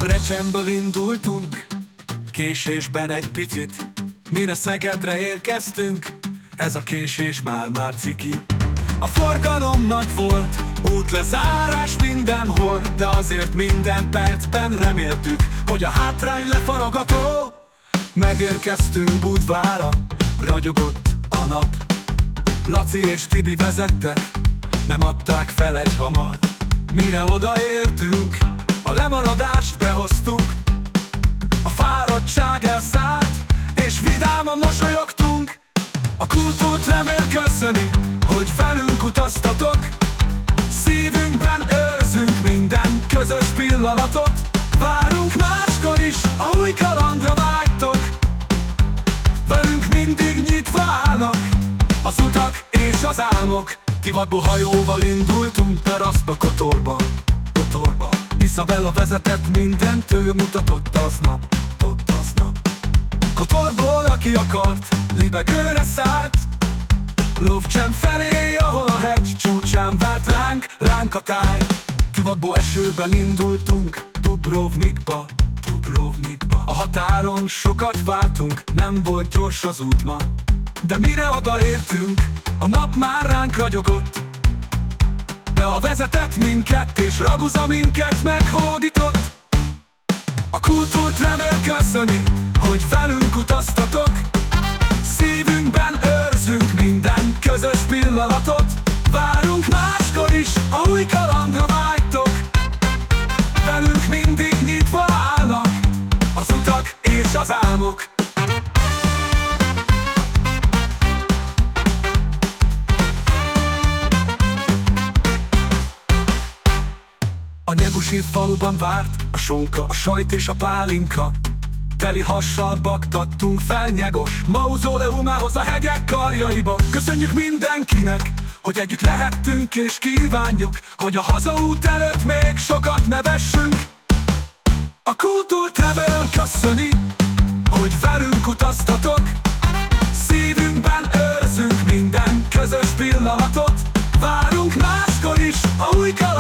Recsemből indultunk, késésben egy picit, mire Szegedre érkeztünk, ez a késés már ciki. A forgalom nagy volt, útlezárás mindenhol, de azért minden percben reméltük, hogy a hátrány lefaragható. Megérkeztünk Budvára, ragyogott a nap, Laci és Tibi vezettek, nem adták fel egy hamar. Mire odaértünk, a lemaradást behoztuk, a fáradtság elszállt, és vidáman mosolyogtunk. A kultúrt remél köszöni, hogy velünk utaztatok, szívünkben őrzünk minden közös pillanatot. Várunk máskor is, a új kalandra vágytok, velünk mindig nyitva állnak az utak és az álmok. Divatból hajóval indultunk teraszba Kotorba. Isabella vezetett mindent, ő mutatott aznap. Kotorból, aki akart, libegőre szállt, Lovcsem felé, ahol a hegy csúcsán várt ránk a táj. Divatból esőben indultunk Dubrovnikba. A határon sokat vártunk, nem volt gyors az út ma, de mire odaértünk, a nap már ránk ragyogott. De a vezetett minket, és Raguza minket meghódított. A kultúrt remél köszöni, hogy velünk utaztatok, szívünkben őrzünk minden közös pillanatot. Várunk máskor is, a új kalandra vágytok, velünk mindig nyitva állnak az utak és az álmok. A Nyegusi faluban várt a sonka, a sajt és a pálinka. Teli hassal baktattunk fel Nyegos mauzóleumához a hegyek karjaiba. Köszönjük mindenkinek, hogy együtt lehettünk, és kívánjuk, hogy a hazaút előtt még sokat nevessünk. A kultúrt remél köszöni, hogy velünk utaztatok, szívünkben őrzünk minden közös pillanatot. Várunk máskor is, a új